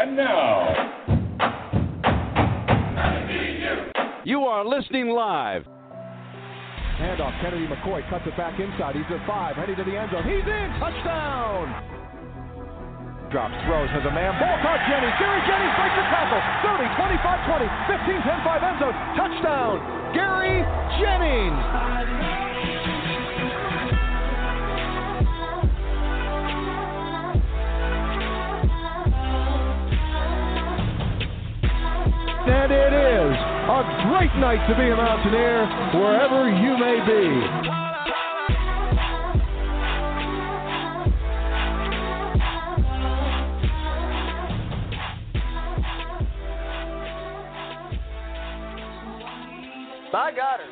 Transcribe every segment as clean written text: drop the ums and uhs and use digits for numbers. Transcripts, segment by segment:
And now, you are listening live. Handoff, Kennedy McCoy cuts it back inside. He's at 5, heading to the end zone. He's in! Touchdown! Drops, throws, has a man. Ball caught Jennings. Gary Jennings breaks the tackle. 30, 25, 20, 15, 10, 5 end zone. Touchdown! Gary Jennings! And it is a great night to be a Mountaineer, wherever you may be. My Goddard.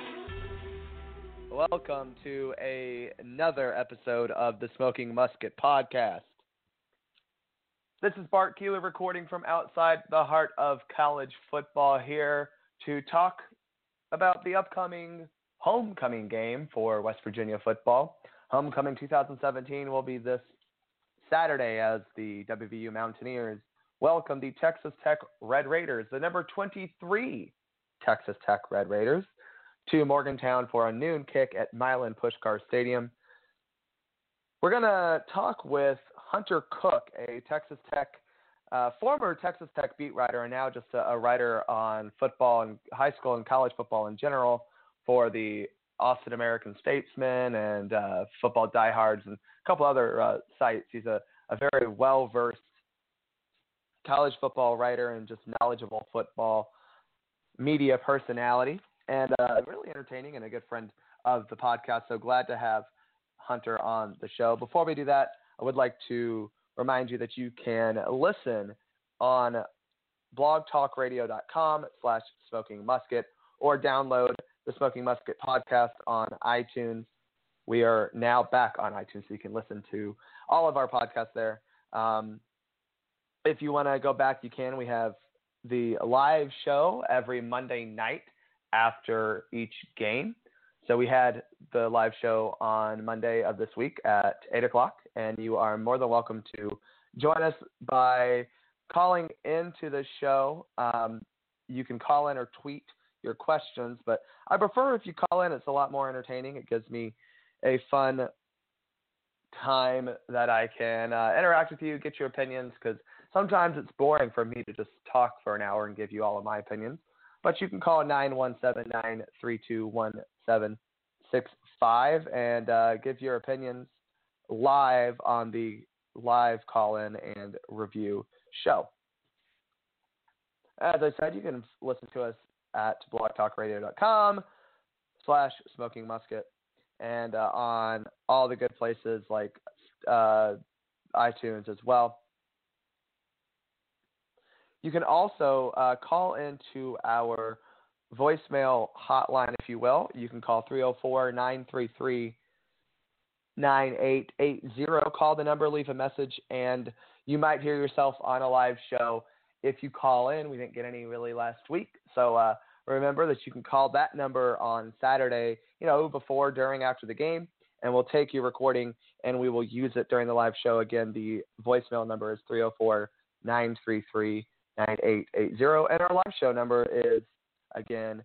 Welcome to another episode of the Smoking Musket Podcast. This is Bart Keeler recording from outside the heart of college football here to talk about the upcoming homecoming game for West Virginia football. Homecoming 2017 will be this Saturday as the WVU Mountaineers welcome the Texas Tech Red Raiders, the number 23 Texas Tech Red Raiders, to Morgantown for a noon kick at Milan Puskar Stadium. We're going to talk with Hunter Cook, a Texas Tech, former Texas Tech beat writer and now just a writer on football and high school and college football in general for the Austin American Statesman and Football Diehards and a couple other sites. He's a very well-versed college football writer and just knowledgeable football media personality and really entertaining and a good friend of the podcast. So glad to have Hunter on the show. Before we do that, I would like to remind you that you can listen on blogtalkradio.com/smokingmusket or download the Smoking Musket podcast on iTunes. We are now back on iTunes, so you can listen to all of our podcasts there. If you want to go back, you can. We have the live show every Monday night after each game. So we had the live show on Monday of this week at 8 o'clock, and you are more than welcome to join us by calling into the show. You can call in or tweet your questions, but I prefer if you call in. It's a lot more entertaining. It gives me a fun time that I can interact with you, get your opinions, because sometimes it's boring for me to just talk for an hour and give you all of my opinions. But you can call 917-932-1765 and give your opinions live on the live call-in and review show. As I said, you can listen to us at blogtalkradio.com/smokingmusket and on all the good places like iTunes as well. You can also call into our voicemail hotline, if you will. You can call 304-933-9880. Call the number, leave a message, and you might hear yourself on a live show if you call in. We didn't get any really last week, so remember that you can call that number on Saturday, before, during, after the game, and we'll take your recording, and we will use it during the live show. Again, the voicemail number is 304-933-9880, and our live show number is, again,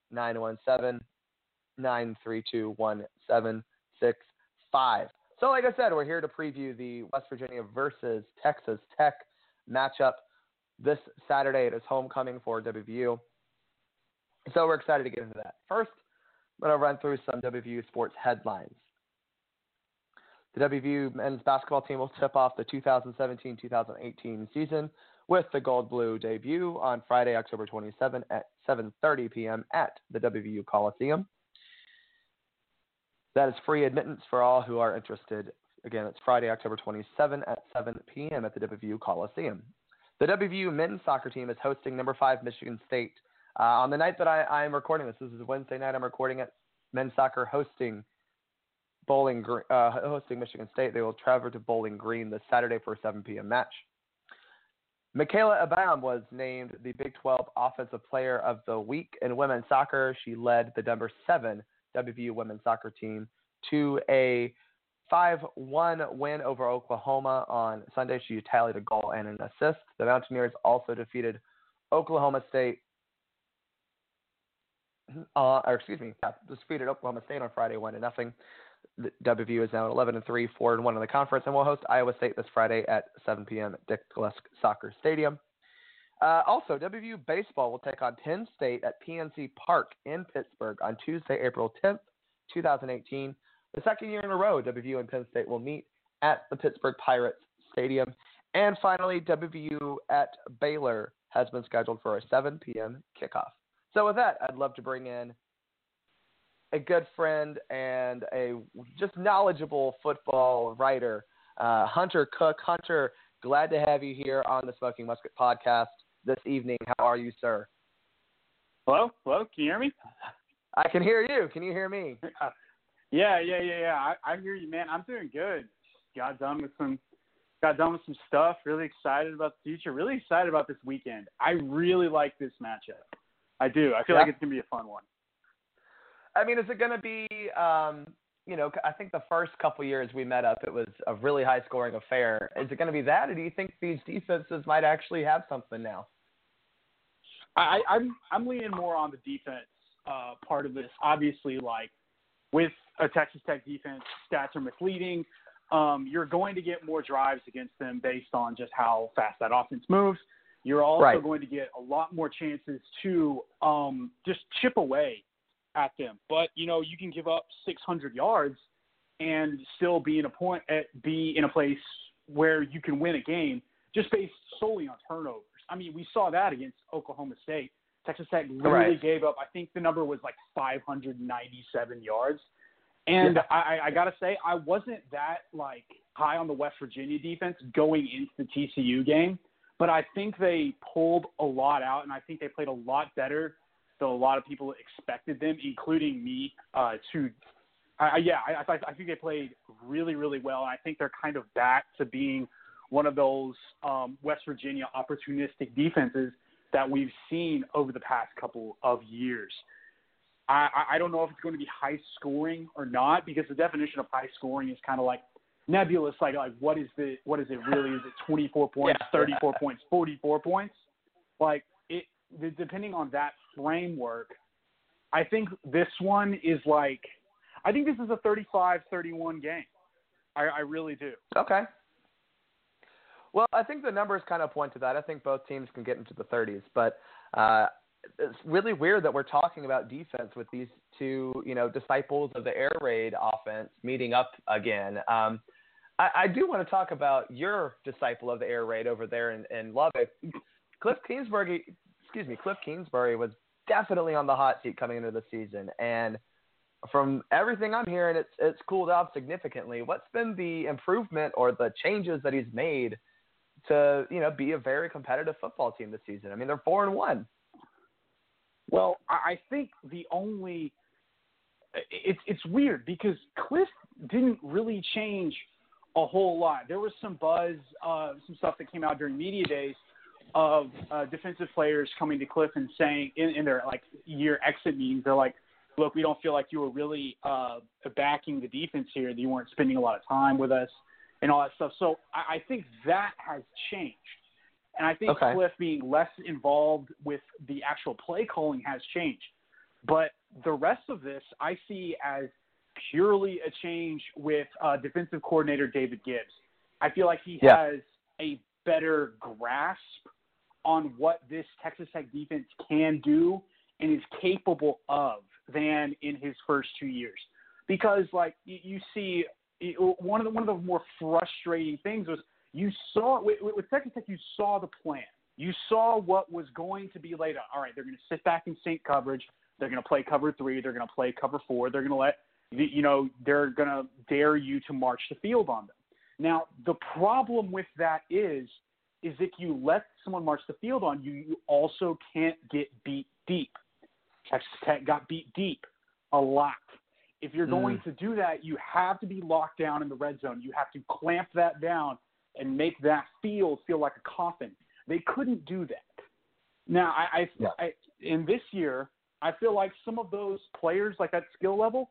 917-932-1765. So like I said, we're here to preview the West Virginia versus Texas Tech matchup this Saturday. It is homecoming for WVU. So we're excited to get into that. First, I'm going to run through some WVU sports headlines. The WVU men's basketball team will tip off the 2017-2018 season with the Gold Blue debut on Friday, October 27 at 7:30 p.m. at the WVU Coliseum. That is free admittance for all who are interested. Again, it's Friday, October 27 at 7 p.m. at the WVU Coliseum. The WVU men's soccer team is hosting number 5 Michigan State. On the night that I am recording this is Wednesday night, I'm recording it. Men's soccer hosting Michigan State. They will travel to Bowling Green this Saturday for a 7 p.m. match. Michaela Abam was named the Big 12 Offensive Player of the Week in women's soccer. She led the number 7 WVU women's soccer team to a 5-1 win over Oklahoma on Sunday. She tallied a goal and an assist. The Mountaineers also defeated Oklahoma State. Defeated Oklahoma State on Friday 1-0. The WVU is now at 11-3, 4-1 in the conference, and will host Iowa State this Friday at 7 p.m. at Dick Gillespie Soccer Stadium. Also, WVU baseball will take on Penn State at PNC Park in Pittsburgh on Tuesday, April 10th, 2018. The second year in a row, WVU and Penn State will meet at the Pittsburgh Pirates Stadium. And finally, WVU at Baylor has been scheduled for a 7 p.m. kickoff. So with that, I'd love to bring in a good friend and a just knowledgeable football writer, Hunter Cook. Hunter, glad to have you here on the Smoking Musket podcast this evening. How are you, sir? Hello? Can you hear me? I can hear you. Can you hear me? Yeah. I hear you, man. I'm doing good. Got done with some stuff. Really excited about the future. Really excited about this weekend. I really like this matchup. I do. I feel like it's going to be a fun one. I mean, is it going to be, I think the first couple years we met up, it was a really high-scoring affair. Is it going to be that, or do you think these defenses might actually have something now? I'm leaning more on the defense part of this. Obviously, like with a Texas Tech defense, stats are misleading. You're going to get more drives against them based on just how fast that offense moves. You're also going to get a lot more chances to just chip away at them. But, you can give up 600 yards and still be in a place where you can win a game just based solely on turnovers. I mean, we saw that against Oklahoma State. Texas Tech literally gave up, I think the number was like 597 yards. And I got to say, I wasn't that high on the West Virginia defense going into the TCU game. But I think they pulled a lot out, and I think they played a lot better than a lot of people expected them, including me. I think they played really, really well, and I think they're kind of back to being one of those West Virginia opportunistic defenses that we've seen over the past couple of years. I don't know if it's going to be high scoring or not, because the definition of high scoring is kind of like nebulous, like what is it really? Is it 24 points, 34 points, 44 points? Depending on that framework, I think this one is I think this is a 35-31 game. I really do. Okay. Well, I think the numbers kind of point to that. I think both teams can get into the 30s, but it's really weird that we're talking about defense with these two, disciples of the air raid offense meeting up again. I do want to talk about your disciple of the air raid over there in Lubbock. Cliff Kingsbury was definitely on the hot seat coming into the season, and from everything I'm hearing, it's cooled off significantly. What's been the improvement or the changes that he's made to be a very competitive football team this season? I mean, they're 4-1. Well, I think it's weird because Cliff didn't really change a whole lot. There was some buzz, some stuff that came out during media days of defensive players coming to Cliff and saying in their year exit meetings, they're like, look, we don't feel like you were really backing the defense here, that you weren't spending a lot of time with us and all that stuff. So I think that has changed. And I think Cliff being less involved with the actual play calling has changed. But the rest of this I see as purely a change with defensive coordinator David Gibbs. I feel like he has a better grasp on what this Texas Tech defense can do and is capable of than in his first 2 years. Because you see, one of the more frustrating things was you saw with Texas Tech, you saw the plan. You saw what was going to be laid out. All right, they're going to sit back in sync coverage. They're going to play cover 3. They're going to play cover 4. They're going to they're going to dare you to march the field on them. Now, the problem with that is if you let someone march the field on you, you also can't get beat deep. Texas Tech got beat deep a lot. If you're going to do that, you have to be locked down in the red zone. You have to clamp that down and make that field feel like a coffin. They couldn't do that. Now, in this year, I feel like some of those players, like that skill level,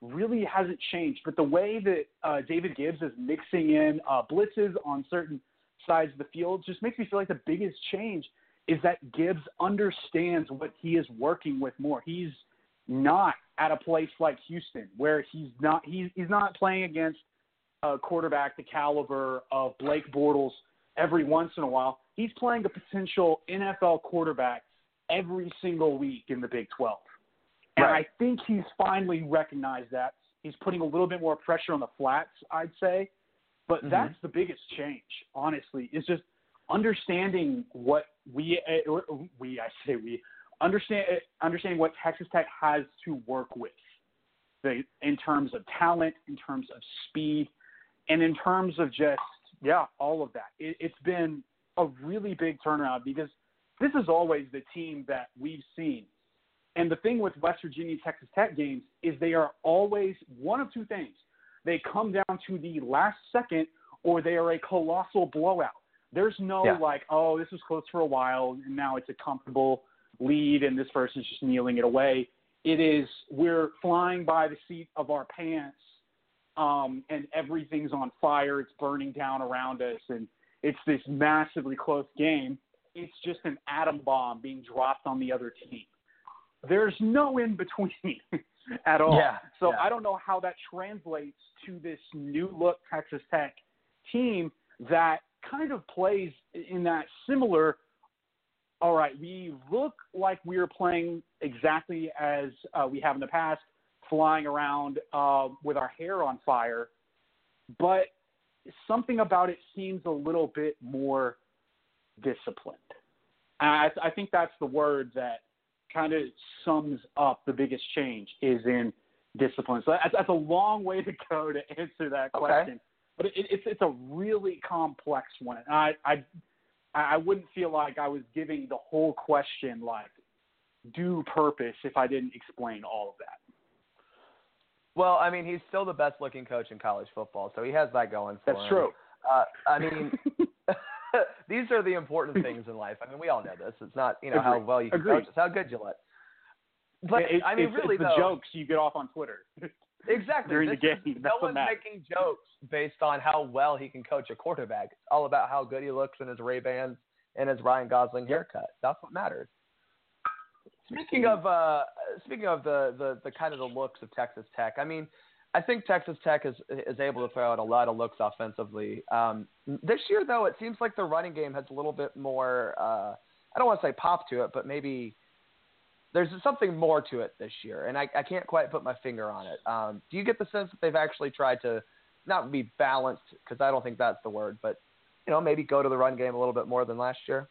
really hasn't changed. But the way that David Gibbs is mixing in blitzes on certain sides of the field just makes me feel like the biggest change is that Gibbs understands what he is working with more. He's not at a place like Houston where he's not playing against a quarterback the caliber of Blake Bortles every once in a while. He's playing a potential NFL quarterback every single week in the Big 12. And Right. I think he's finally recognized that. He's putting a little bit more pressure on the flats, I'd say. But that's the biggest change, honestly, is just understanding what understanding what Texas Tech has to work with in terms of talent, in terms of speed, and in terms of just, all of that. It's been a really big turnaround because this is always the team that we've seen. And the thing with West Virginia and Texas Tech games is they are always one of two things. They come down to the last second or they are a colossal blowout. There's no this was close for a while and now it's a comfortable lead and this person's just kneeling it away. It is we're flying by the seat of our pants and everything's on fire. It's burning down around us and it's this massively close game. It's just an atom bomb being dropped on the other team. There's no in between at all. So I don't know how that translates to this new look Texas Tech team that kind of plays in that similar, all right, we look like we're playing exactly as we have in the past, flying around with our hair on fire, but something about it seems a little bit more disciplined. And I think that's the word that kind of sums up the biggest change is in discipline. So that's a long way to go to answer that question. But it's a really complex one. I wouldn't feel like I was giving the whole question like due purpose if I didn't explain all of that. Well, I mean, he's still the best-looking coach in college football, so he has that going for him. That's true. I mean, these are the important things in life. I mean, we all know this. It's not, how well you can coach. It's how good you look. But, it's really, the jokes you get off on Twitter. Exactly. During the game. No one's making jokes based on how well he can coach a quarterback. It's all about how good he looks in his Ray-Bans and his Ryan Gosling haircut. That's what matters. Speaking of the kind of the looks of Texas Tech, I mean, I think Texas Tech is able to throw out a lot of looks offensively. This year, though, it seems like the running game has a little bit more, I don't want to say pop to it, but maybe there's something more to it this year, and I can't quite put my finger on it. Do you get the sense that they've actually tried to not be balanced, because I don't think that's the word, but maybe go to the run game a little bit more than last year?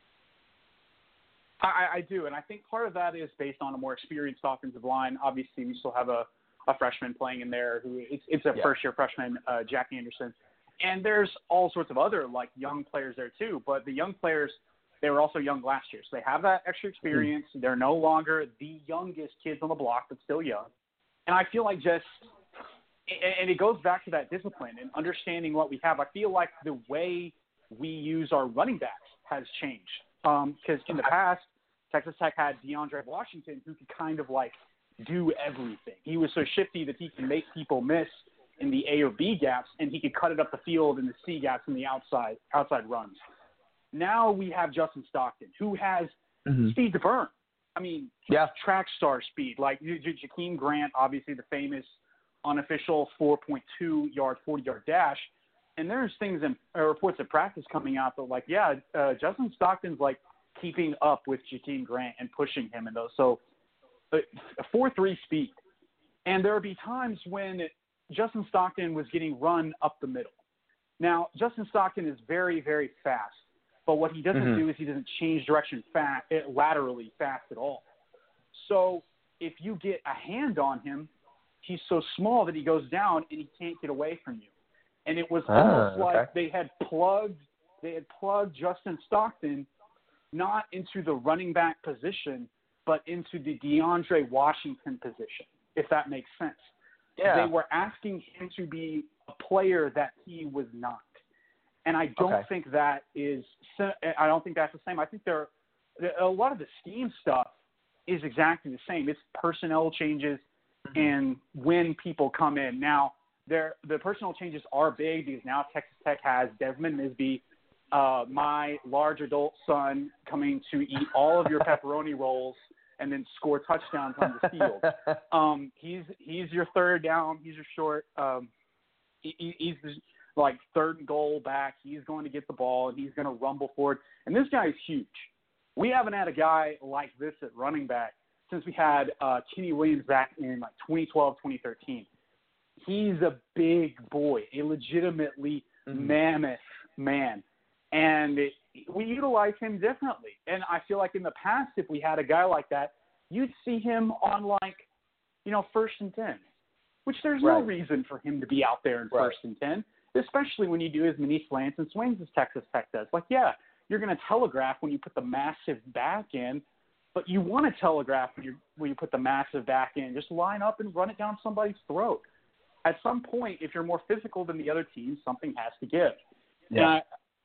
I do, and I think part of that is based on a more experienced offensive line. Obviously, we still have a freshman playing in there who it's a first-year freshman, Jack Anderson. And there's all sorts of other, young players there too. But the young players, they were also young last year. So they have that extra experience. They're no longer the youngest kids on the block, but still young. And I feel like and it goes back to that discipline and understanding what we have. I feel like the way we use our running backs has changed. Because in the past, Texas Tech had DeAndre Washington who could kind of do everything. He was so shifty that he can make people miss in the A or B gaps, and he could cut it up the field in the C gaps and the outside runs. Now we have Justin Stockton, who has speed to burn. I mean, track star speed. Like Jakeem Grant, obviously the famous unofficial 4.2-yard, 40-yard dash. And there's things in reports of practice coming out that, Justin Stockton's keeping up with Jakeem Grant and pushing him in those. So 4.3 speed. And there would be times when Justin Stockton was getting run up the middle. Now, Justin Stockton is very, very fast. But what he doesn't do is he doesn't change direction laterally fast at all. So if you get a hand on him, he's so small that he goes down and he can't get away from you. And it was almost like they had plugged Justin Stockton not into the running back position, but into the DeAndre Washington position, if that makes sense. Yeah. They were asking him to be a player that he was not. And I don't think that is – I don't think that's the same. I think a lot of the scheme stuff is exactly the same. It's personnel changes. and when people come in. Now, the personnel changes are big because now Texas Tech has Desmond Misby, my large adult son, coming to eat all of your pepperoni rolls and then score touchdowns on the field. He's your third down. He's your short. He's like third and goal back. He's going to get the ball and he's going to rumble forward. And this guy is huge. We haven't had a guy like this at running back since we had Kenny Williams back in like 2012, 2013. He's a big boy, a legitimately mammoth man. And we utilize him differently. And I feel like in the past, if we had a guy like that, you'd see him on like, 1st and 10, which there's no reason for him to be out there in 1st and 10, especially when you do as many slants and swings as Texas Tech does. Like, yeah, you're going to telegraph when you put the massive back in, but you want to telegraph when you put the massive back in. Just line up and run it down somebody's throat. At some point, if you're more physical than the other team, something has to give. Yeah.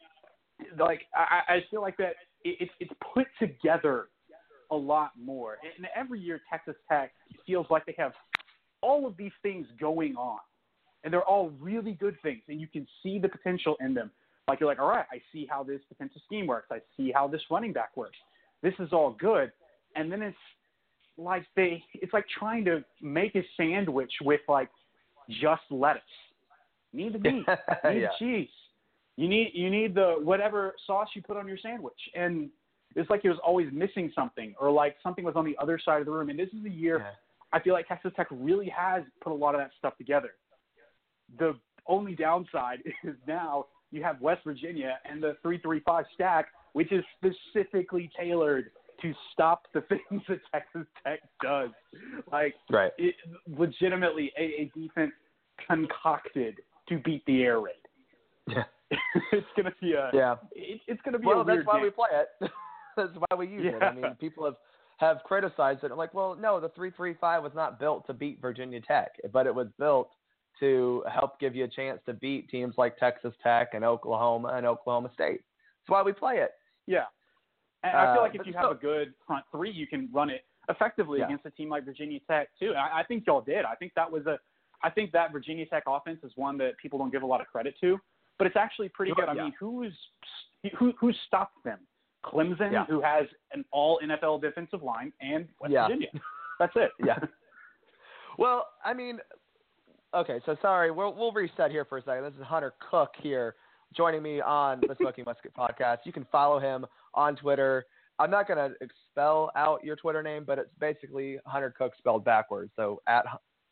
I feel like that it's put together a lot more. And every year Texas Tech feels like they have all of these things going on. And they're all really good things. And you can see the potential in them. Like you're like, all right, I see how this defensive scheme works. I see how this running back works. This is all good. And then it's like trying to make a sandwich with like just lettuce. You need the meat. You need the cheese. You need the whatever sauce you put on your sandwich. And it's like it was always missing something, or like something was on the other side of the room. And this is a year I feel like Texas Tech really has put a lot of that stuff together. The only downside is now you have West Virginia and the 3-3-5 stack, which is specifically tailored to stop the things that Texas Tech does. Like, legitimately a defense concocted to beat the air raid. Yeah. It's going to be it's going to be a weird that's why game. we play it. That's why we use it. I mean, people have criticized it. Like, well, no, the 3-3-5 was not built to beat Virginia Tech, but it was built to help give you a chance to beat teams like Texas Tech and Oklahoma and Oklahoma State. That's why we play it. Yeah. And I feel like if you have a good front three, you can run it effectively against a team like Virginia Tech too. And I think y'all did. I think that Virginia Tech offense is one that people don't give a lot of credit to, but it's actually pretty good. I mean, who stopped them? Clemson, who has an all NFL defensive line, and West Virginia. That's it. Well, I mean, okay, so sorry, we'll reset here for a second. This is Hunter Cook here joining me on the Smoking Musket podcast. You can follow him on Twitter. I'm not going to spell out your Twitter name, but it's basically Hunter Cook spelled backwards. So at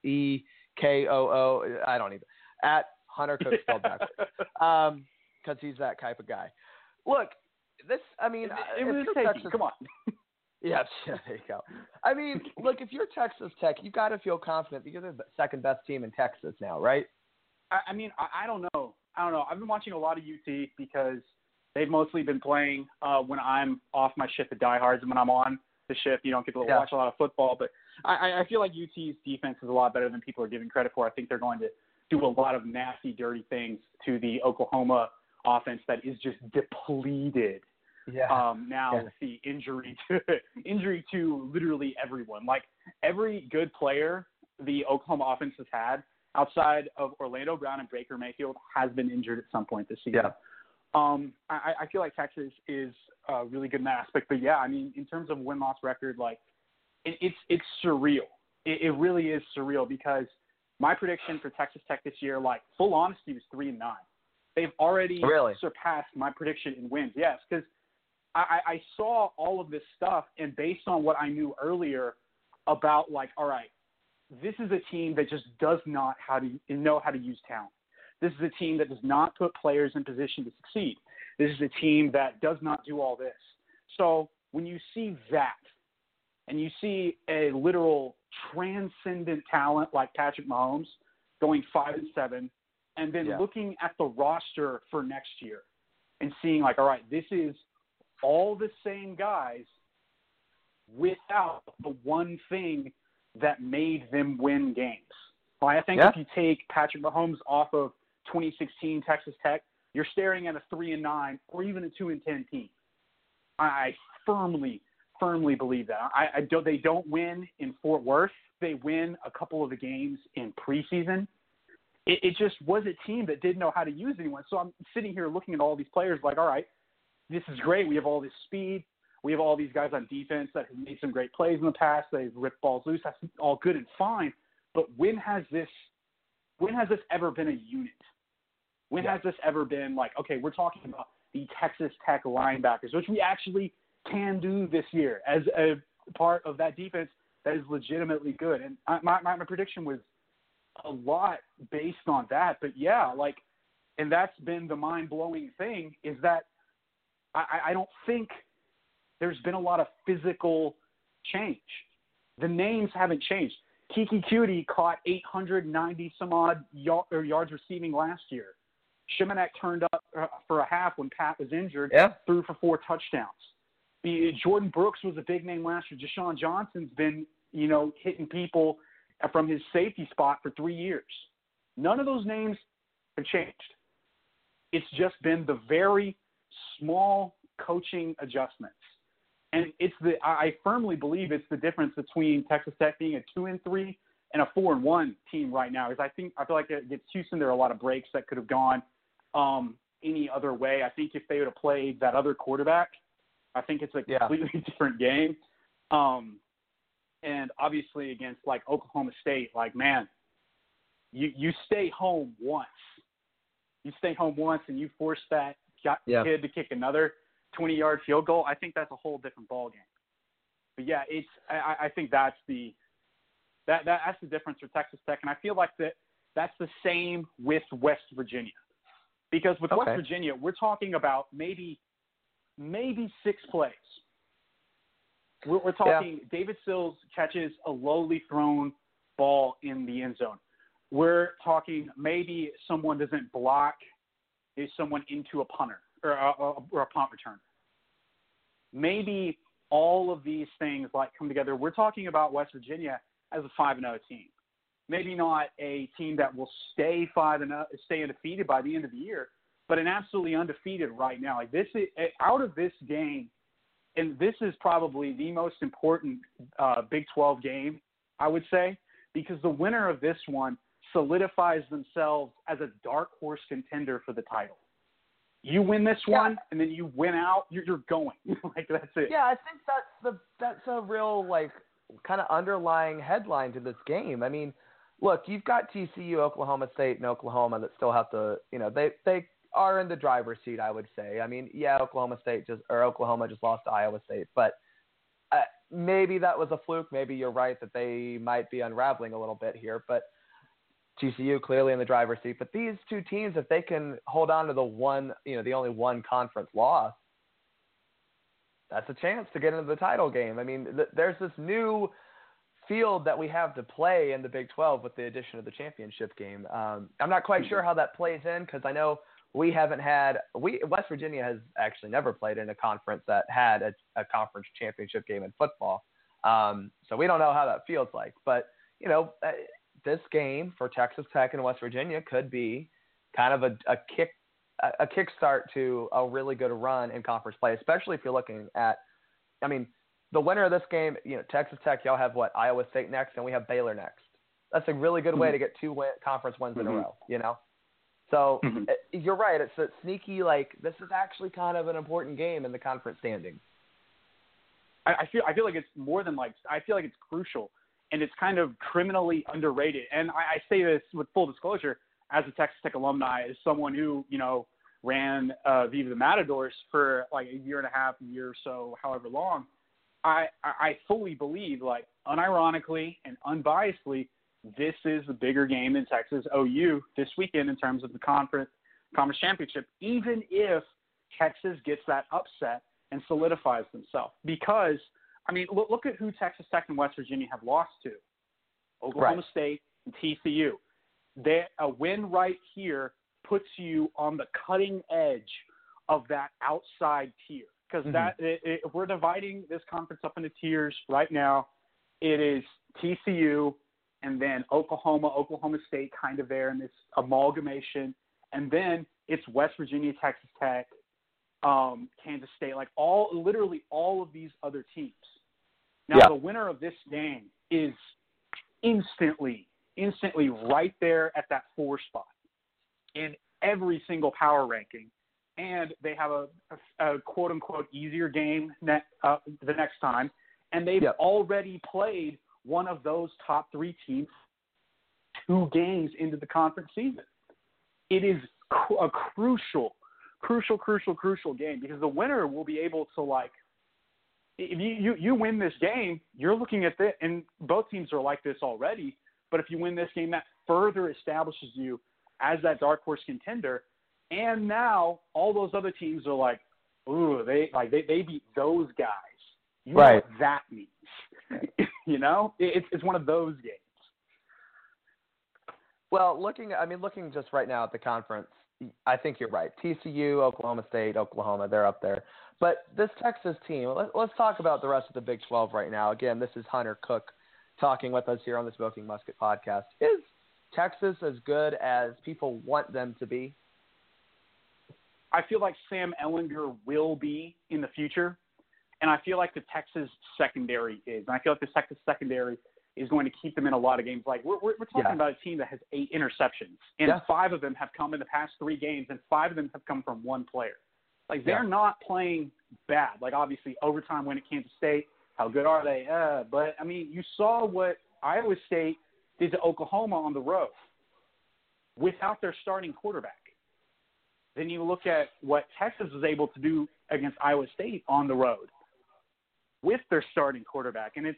EKOO, I don't even, at Hunter Cook spelled backwards. Because he's that type of guy. Look, this, I mean, it was Texas, come on. Yeah, there you go. I mean, look, if you're Texas Tech, you've got to feel confident because they're the second best team in Texas now, right? I mean, I don't know. I've been watching a lot of UT because they've mostly been playing when I'm off my shift at Diehards, and when I'm on the shift, you don't get to watch a lot of football. But I feel like UT's defense is a lot better than people are giving credit for. I think they're going to do a lot of nasty, dirty things to the Oklahoma offense that is just depleted. With the injury to literally everyone. Like, every good player the Oklahoma offense has had outside of Orlando Brown and Baker Mayfield has been injured at some point this season. I feel like Texas is really good in that aspect. But I mean, in terms of win-loss record, like, it's surreal. It really is surreal, because my prediction for Texas Tech this year, like, full honesty, was 3-9. They've already surpassed my prediction in wins. Yes, because I saw all of this stuff, and based on what I knew earlier about, like, all right, this is a team that just does not know how to use talent. This is a team that does not put players in position to succeed. This is a team that does not do all this. So when you see that, and you see a literal transcendent talent like Patrick Mahomes going 5-7, and then looking at the roster for next year and seeing, like, all right, this is all the same guys without the one thing that made them win games. Well, I think if you take Patrick Mahomes off of 2016 Texas Tech, you're staring at a 3-9 or even a 2-10 team. I firmly believe that. They don't win in Fort Worth they win a couple of the games in preseason, it just was a team that didn't know how to use anyone. So I'm sitting here looking at all these players like, all right, this is great. We have all this speed. We have all these guys on defense that have made some great plays in the past. They've ripped balls loose. That's all good and fine. But when has this ever been a unit? When has this ever been like, okay, we're talking about the Texas Tech linebackers, which we actually can do this year as a part of that defense that is legitimately good. And my prediction was a lot based on that. But yeah, like, and that's been the mind-blowing thing is that I don't think there's been a lot of physical change. The names haven't changed. Kiki Cutie caught 890 some odd yards receiving last year. Shimanek turned up for a half when Pat was injured, threw for 4 touchdowns. Jordan Brooks was a big name last year. Deshaun Johnson's been, hitting people from his safety spot for 3 years. None of those names have changed. It's just been the very small coaching adjustments. And I firmly believe it's the difference between Texas Tech being a 2-3 and a 4-1 team right now. Because I feel like against Houston, there are a lot of breaks that could have gone any other way. I think if they would have played that other quarterback, I think it's a completely different game. And obviously against like Oklahoma State, like, man, you stay home once. You stay home once and you force that kid to kick another 20-yard field goal. I think that's a whole different ballgame. But yeah, I think that's the difference for Texas Tech, and I feel like that's the same with West Virginia, because with West Virginia, we're talking about maybe 6 plays. We're talking David Sills catches a lowly thrown ball in the end zone. We're talking maybe someone doesn't block someone into a punter or a punt return. Maybe all of these things like come together. We're talking about West Virginia as a 5-0 team. Maybe not a team that will stay 5-0, stay undefeated by the end of the year, but an absolutely undefeated right now. Like this is out of this game, and this is probably the most important Big 12 game, I would say, because the winner of this one solidifies themselves as a dark horse contender for the title. You win this one, and then you win out. You're going. Like that's it. Yeah, I think that's a real like kind of underlying headline to this game. I mean, look, you've got TCU, Oklahoma State, and Oklahoma that still have to, they are in the driver's seat, I would say. I mean, yeah, Oklahoma just lost to Iowa State, but maybe that was a fluke. Maybe you're right that they might be unraveling a little bit here, but TCU clearly in the driver's seat. But these two teams, if they can hold on to the only one conference loss, that's a chance to get into the title game. I mean, there's this new field that we have to play in the Big 12 with the addition of the championship game. I'm not quite sure how that plays in because I know West Virginia has actually never played in a conference that had a conference championship game in football. So we don't know how that feels like. But, this game for Texas Tech and West Virginia could be kind of a kickstart to a really good run in conference play, especially if you're looking at, the winner of this game, Texas Tech, y'all have Iowa State next, and we have Baylor next. That's a really good way to get 2 conference wins in a row, So you're right. It's a sneaky, this is actually kind of an important game in the conference standings. I feel like it's more than I feel like it's crucial. And it's kind of criminally underrated. And I say this with full disclosure, as a Texas Tech alumni, as someone who, ran Viva the Matadors for like a year and a half, a year or so, however long, I fully believe, unironically and unbiasedly, this is a bigger game than Texas OU this weekend in terms of the conference championship, even if Texas gets that upset and solidifies themselves. Because look at who Texas Tech and West Virginia have lost to. Oklahoma State and TCU. A win right here puts you on the cutting edge of that outside tier. Because if we're dividing this conference up into tiers right now, it is TCU and then Oklahoma State kind of there in this amalgamation. And then it's West Virginia, Texas Tech, Kansas State, literally all of these other teams. Now, the winner of this game is instantly right there at that 4 spot in every single power ranking. And they have a quote-unquote easier game the next time. And they've already played one of those top 3 teams 2 games into the conference season. It is a crucial game because the winner will be able to, like, if you win this game, you're looking at this, and both teams are like this already, but if you win this game, that further establishes you as that dark horse contender. And now all those other teams are like, ooh, they beat those guys. You know what that means. You know? It's one of those games. Well, looking just right now at the conference, I think you're right. TCU, Oklahoma State, Oklahoma, they're up there. But this Texas team, let's talk about the rest of the Big 12 right now. Again, this is Hunter Cook talking with us here on the Smoking Musket podcast. Is Texas as good as people want them to be? I feel like Sam Ehlinger will be in the future, and I feel like the Texas secondary is. And I feel like the Texas secondary is going to keep them in a lot of games. Like we're talking about a team that has 8 interceptions, and 5 of them have come in the past 3 games, and 5 of them have come from one player. Like they're not playing bad. Like obviously overtime win at Kansas State. How good are they? But I mean, you saw what Iowa State did to Oklahoma on the road without their starting quarterback. Then you look at what Texas was able to do against Iowa State on the road with their starting quarterback, and it's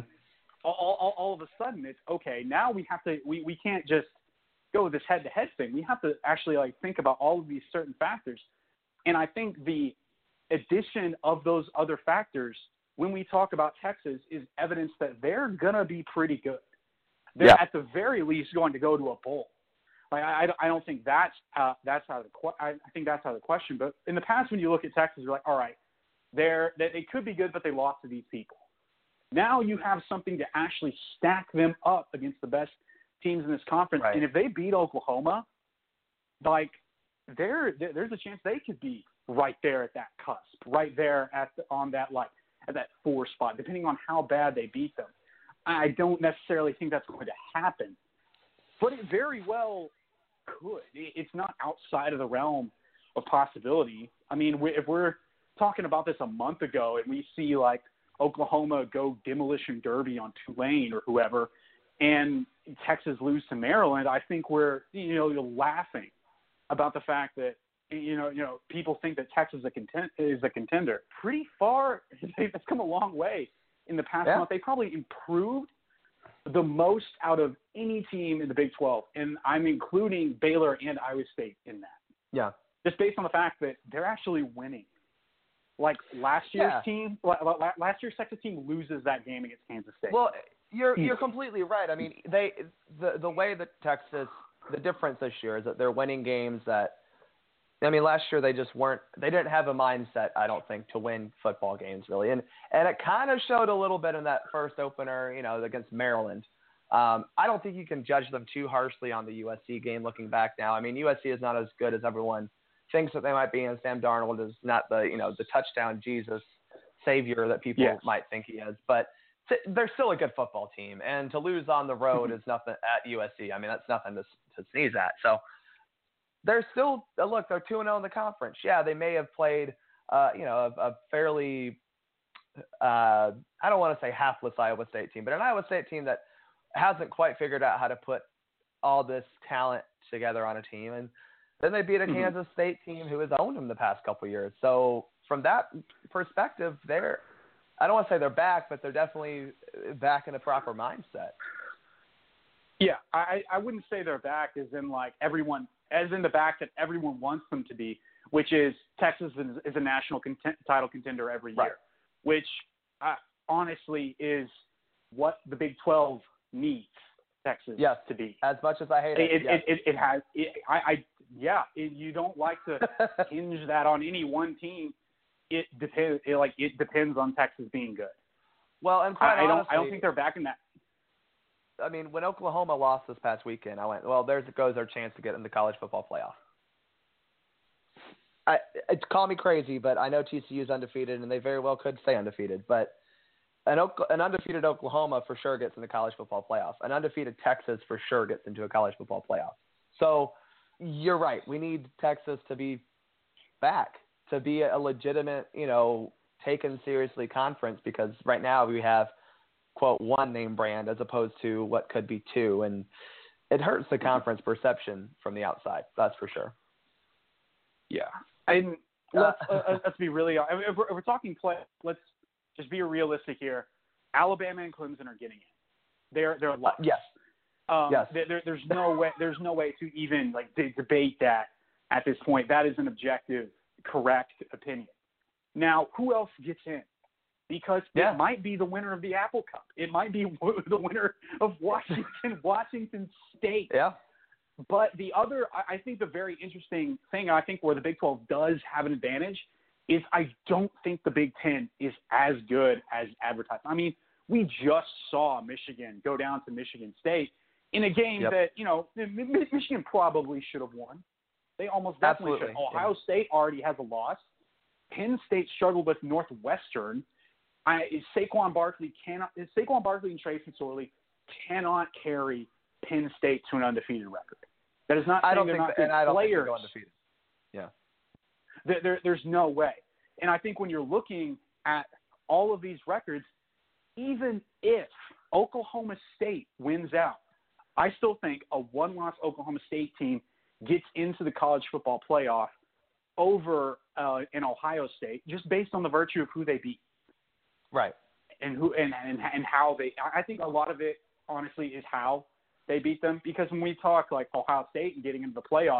all of a sudden it's okay. Now we have to we can't just go with this head-to-head thing. We have to actually like think about all of these certain factors, and I think the addition of those other factors when we talk about Texas is evidence that they're gonna be pretty good. They're at the very least going to go to a bowl. Like I don't think that's out of the I think that's out of the question. But in the past, when you look at Texas, you're like, all right, they could be good, but they lost to these people. Now you have something to actually stack them up against the best teams in this conference. Right. And if they beat Oklahoma, like there's a chance they could be right there at that cusp, right there at that 4 spot, depending on how bad they beat them. I don't necessarily think that's going to happen, but it very well could. It's not outside of the realm of possibility. I mean, if we're talking about this a month ago and we see like Oklahoma go demolition derby on Tulane or whoever, and Texas lose to Maryland, I think we're you're laughing about the fact that people think that Texas is a contender. Pretty far, they've come a long way in the past month. They probably improved the most out of any team in the Big 12, and I'm including Baylor and Iowa State in that. Yeah. Just based on the fact that they're actually winning. Like last year's team, last year's Texas team loses that game against Kansas State. Well, you're completely right. I mean, the way that Texas, the difference this year is that they're winning games that, I mean, last year they didn't have a mindset, I don't think, to win football games really. And it kind of showed a little bit in that first opener, against Maryland. I don't think you can judge them too harshly on the USC game looking back now. I mean, USC is not as good as everyone thinks that they might be, and Sam Darnold is not the touchdown Jesus savior that people might think he is. But they're still a good football team, and to lose on the road is nothing at USC. I mean, that's nothing to sneeze at. So they're still look. They're 2-0 in the conference. Yeah, they may have played, a fairly, I don't want to say hapless Iowa State team, but an Iowa State team that hasn't quite figured out how to put all this talent together on a team. And then they beat a Kansas State team who has owned them the past couple of years. So from that perspective, I don't want to say they're back, but they're definitely back in a proper mindset. Yeah, I wouldn't say they're back as in like everyone, as in the back that everyone wants them to be, which is Texas is a national title contender every year, which honestly is what the Big 12 needs Texas to be. As much as I hate it. You don't like to hinge that on any one team. It depends on Texas being good. Well, and quite honestly, I don't think they're back in that. I mean, when Oklahoma lost this past weekend, I went, well, there goes our chance to get in the college football playoff. Call me crazy, but I know TCU is undefeated, and they very well could stay undefeated. But an undefeated Oklahoma for sure gets in the college football playoff. An undefeated Texas for sure gets into a college football playoff. So you're right. We need Texas to be back, to be a legitimate, taken seriously conference, because right now we have, quote, one name brand as opposed to what could be two. And it hurts the conference perception from the outside. That's for sure. Yeah. And let's be really, if we're talking play, let's just be realistic here. Alabama and Clemson are getting in. They're locked. Yes. Yes. There's no way to even debate that at this point. That is an objective, correct opinion. Now, who else gets in? Because it might be the winner of the Apple Cup. It might be the winner of Washington State. Yeah. But the other, I think the very interesting thing, I think where the Big 12 does have an advantage, is I don't think the Big 10 is as good as advertised. I mean, we just saw Michigan go down to Michigan State in a game that, Michigan probably should have won. They almost definitely should. Ohio State already has a loss. Penn State struggled with Northwestern. Saquon Barkley and Tracy Sorley cannot carry Penn State to an undefeated record. That is not saying they're not good players. Undefeated. Yeah. There's no way. And I think when you're looking at all of these records, even if Oklahoma State wins out, I still think a one-loss Oklahoma State team gets into the college football playoff over an Ohio State, just based on the virtue of who they beat. Right. And who and how they. I think a lot of it, honestly, is how they beat them. Because when we talk like Ohio State and getting into the playoff,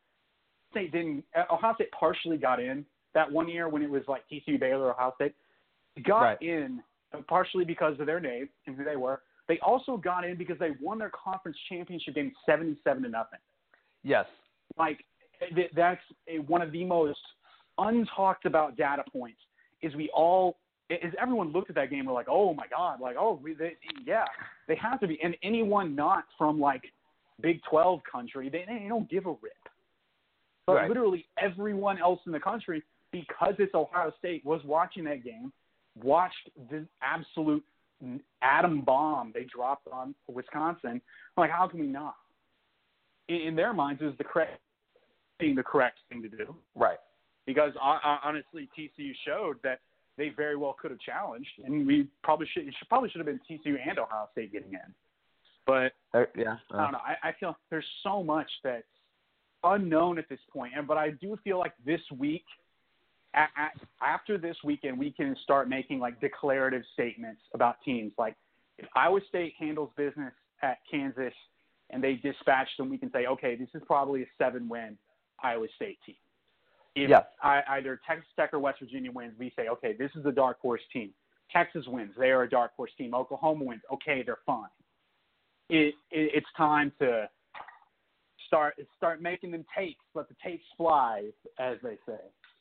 Ohio State partially got in that one year when it was like TCU, Baylor, Ohio State. Got in partially because of their name and who they were. They also got in because they won their conference championship game 77-0. Yes. That's one of the most untalked about data points. Is everyone looked at that game, we're like, oh my God, they have to be. And anyone not from Big 12 country, they don't give a rip. But literally everyone else in the country, because it's Ohio State, was watching that game, watched the absolute atom bomb they dropped on Wisconsin. How can we not? In their minds, it was the correct thing to do. Right. Because honestly, TCU showed that they very well could have challenged, and we probably should have been TCU and Ohio State getting in. But I don't know. I feel there's so much that's unknown at this point, but I do feel like this week, after this weekend, we can start making declarative statements about teams. If Iowa State handles business at Kansas and they dispatch them, we can say, okay, this is probably a 7-win Iowa State team. If either Texas Tech or West Virginia wins, we say, okay, this is a dark horse team. Texas wins, they are a dark horse team. Oklahoma wins, okay, they're fine. It's time to start making them takes, let the takes fly, as they say.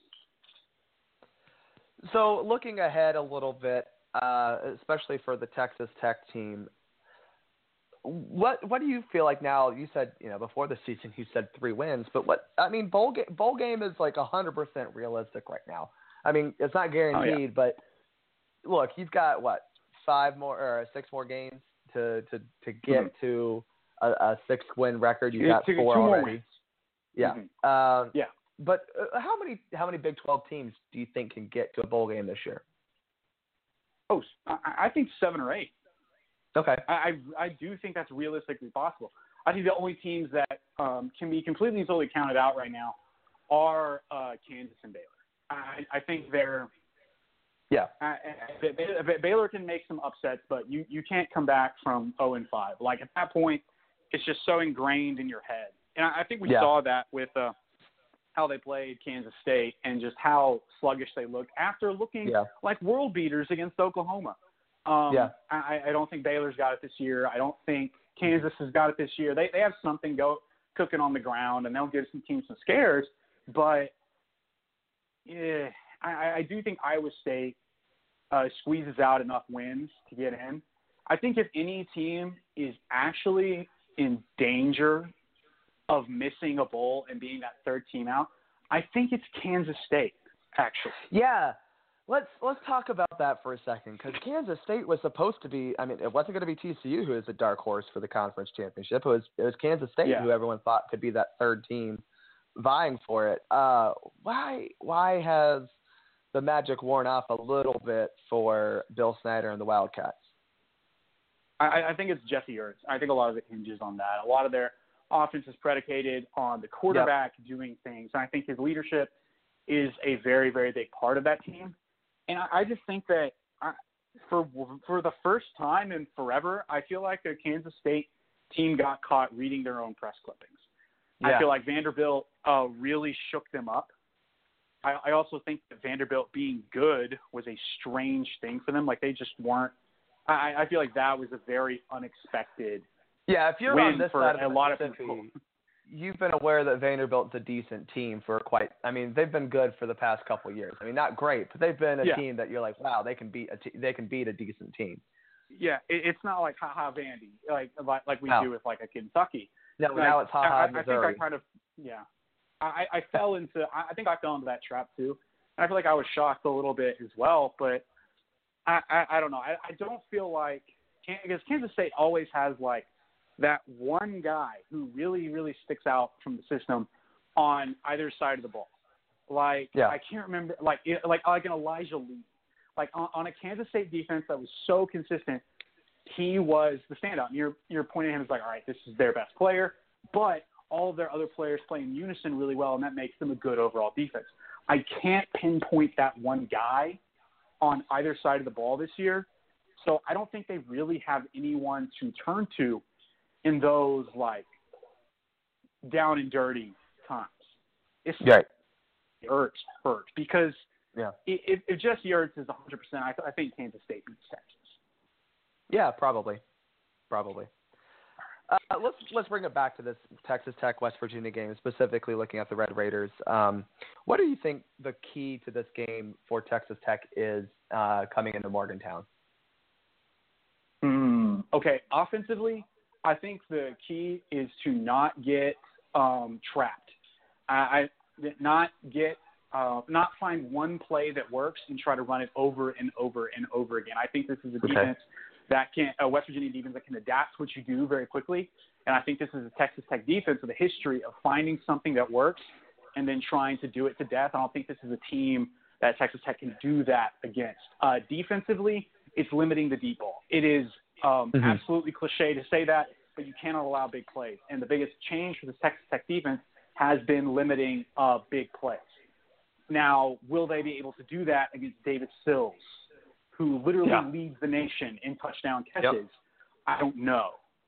So looking ahead a little bit, especially for the Texas Tech team, what do you feel like now? You said, before the season, you said 3 wins, but bowl game is 100% realistic right now. I mean, it's not guaranteed, but look, you've got 6 more games to get to a 6-win record. You got 4 already. Wins. Yeah. But how many Big 12 teams do you think can get to a bowl game this year? Oh, I think 7 or 8. Okay. I do think that's realistically possible. I think the only teams that can be completely and totally counted out right now are Kansas and Baylor. I think they're – Baylor can make some upsets, but you can't come back from 0-5. At that point, it's just so ingrained in your head. And I think we saw that with how they played Kansas State and just how sluggish they looked after looking like world beaters against Oklahoma. I don't think Baylor's got it this year. I don't think Kansas has got it this year. They have something cooking on the ground, and they'll give some teams some scares. But I do think Iowa State squeezes out enough wins to get in. I think if any team is actually in danger of missing a bowl and being that third team out, I think it's Kansas State, actually. Yeah. Let's talk about that for a second, because Kansas State was supposed to be. I mean, it wasn't going to be TCU who is a dark horse for the conference championship. It was Kansas State who everyone thought could be that third team vying for it. Why has the magic worn off a little bit for Bill Snyder and the Wildcats? I think it's Jesse Ertz. I think a lot of it hinges on that. A lot of their offense is predicated on the quarterback doing things. And I think his leadership is a very, very big part of that team. And I just think that for the first time in forever, I feel like the Kansas State team got caught reading their own press clippings. I feel like Vanderbilt really shook them up. I also think that Vanderbilt being good was a strange thing for them. Like, they just weren't. I feel like that was a very unexpected if you're win on this for side of a the lot of Mississippi, people. You've been aware that Vanderbilt's a decent team for they've been good for the past couple of years. I mean, not great, but they've been a team that you're like, wow, they can beat a decent team. Yeah, it's not like ha-ha Vandy, like we do with like a Kentucky. No, now it's ha-ha Missouri. I think I kind of I fell into that trap too. And I feel like I was shocked a little bit as well, but I don't know. I don't feel like because Kansas State always has like that one guy who really, really sticks out from the system on either side of the ball. I can't remember, like an Elijah Lee. Like on a Kansas State defense that was so consistent, he was the standout. And you're pointing at him as like, all right, this is their best player, but all of their other players play in unison really well, and that makes them a good overall defense. I can't pinpoint that one guy on either side of the ball this year, so I don't think they really have anyone to turn to in those, like, down and dirty times. It's Ertz hurt because if Jesse Ertz is 100%, I think Kansas State beats Texas. Yeah, probably. Let's bring it back to this Texas Tech West Virginia game, specifically looking at the Red Raiders. What do you think the key to this game for Texas Tech is coming into Morgantown? Okay, offensively, I think the key is to not get trapped. Not find one play that works and try to run it over and over and over again. I think this is a defense that West Virginia defense that can adapt to what you do very quickly. And I think this is a Texas Tech defense with a history of finding something that works and then trying to do it to death. I don't think this is a team that Texas Tech can do that against. Defensively, it's limiting the deep ball. It is absolutely cliche to say that, but you cannot allow big plays. And the biggest change for the Texas Tech defense has been limiting big plays. Now, will they be able to do that against David Sills, who literally leads the nation in touchdown catches? I don't know.